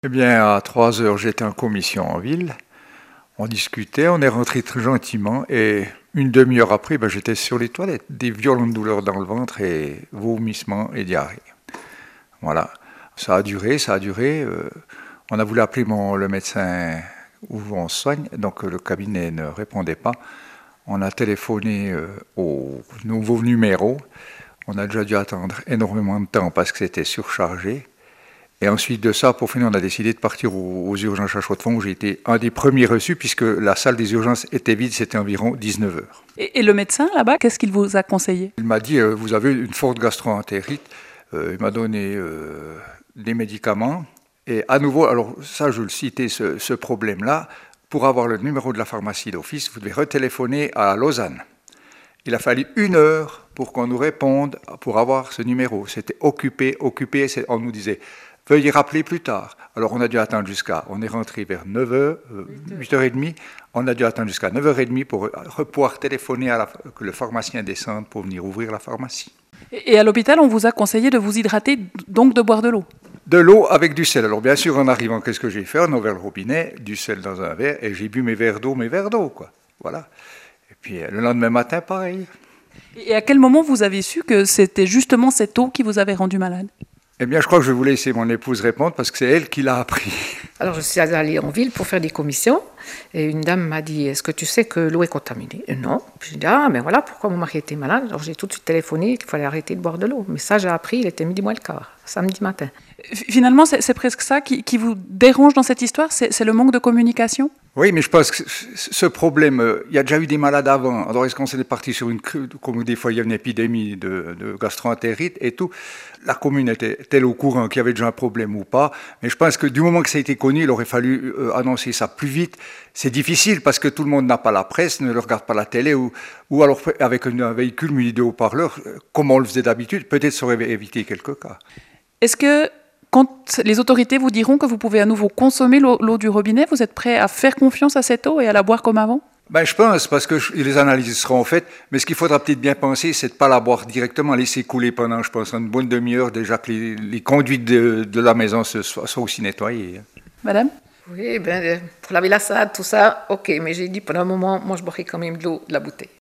Eh bien, à 3 heures, j'étais en commission en ville. On discutait, on est rentré très gentiment et une demi-heure après, j'étais sur les toilettes. Des violentes douleurs dans le ventre et vomissements et diarrhée. Voilà. Ça a duré, ça a duré. On a voulu appeler le médecin où on se soigne, donc le cabinet ne répondait pas. On a téléphoné au nouveau numéro. On a déjà dû attendre énormément de temps parce que c'était surchargé. Et ensuite de ça, pour finir, on a décidé de partir aux urgences à Chaux-de-Fonds, où j'ai été un des premiers reçus, puisque la salle des urgences était vide, c'était environ 19 heures. Et le médecin, là-bas, qu'est-ce qu'il vous a conseillé? Il m'a dit, vous avez une forte gastro-entérite. Il m'a donné des médicaments. Et à nouveau, alors ça, je le citais, ce problème-là, pour avoir le numéro de la pharmacie d'office, vous devez retéléphoner à Lausanne. Il a fallu 1 heure pour qu'on nous réponde, pour avoir ce numéro. C'était occupé, occupé, on nous disait... Veuillez rappeler plus tard. Alors on a dû attendre on est rentré vers 9h, 8h30, on a dû attendre jusqu'à 9h30 pour pouvoir téléphoner que le pharmacien descende pour venir ouvrir la pharmacie. Et à l'hôpital, on vous a conseillé de vous hydrater, donc de boire de l'eau? De l'eau avec du sel. Alors bien sûr, en arrivant, qu'est-ce que j'ai fait? On a ouvert le robinet, du sel dans un verre, et j'ai bu mes verres d'eau, quoi. Voilà. Et puis le lendemain matin, pareil. Et à quel moment vous avez su que c'était justement cette eau qui vous avait rendu malade? Eh bien, je crois que je vais vous laisser mon épouse répondre parce que c'est elle qui l'a appris. Alors, je suis allée en ville pour faire des commissions et une dame m'a dit « Est-ce que tu sais que l'eau est contaminée ?» Non. Puis j'ai dit « Ah, mais voilà pourquoi mon mari était malade. » Alors, j'ai tout de suite téléphoné qu'il fallait arrêter de boire de l'eau. Mais ça, j'ai appris, il était 12h15, samedi matin. Finalement, c'est presque ça qui vous dérange dans cette histoire? C'est le manque de communication? Oui, mais je pense que ce problème, il y a déjà eu des malades avant. Alors, est-ce qu'on s'est parti sur comme des fois il y a une épidémie de gastro-entérite et tout? La commune était-elle au courant qu'il y avait déjà un problème ou pas? Mais je pense que du moment que ça a été connu, il aurait fallu annoncer ça plus vite. C'est difficile parce que tout le monde n'a pas la presse, ne regarde pas la télé ou alors avec un véhicule muni de haut-parleurs, comme on le faisait d'habitude, peut-être ça aurait évité quelques cas. Est-ce que quand les autorités vous diront que vous pouvez à nouveau consommer l'eau du robinet, vous êtes prêt à faire confiance à cette eau et à la boire comme avant? Je pense, parce que les analyses seront faites, mais ce qu'il faudra peut-être bien penser, c'est de ne pas la boire directement, laisser couler pendant, je pense, une bonne demi-heure, déjà que les conduites de la maison soient aussi nettoyées. Madame? Oui, pour laver la salade, tout ça, ok, mais j'ai dit pendant un moment, moi je boirais quand même de l'eau de la bouteille.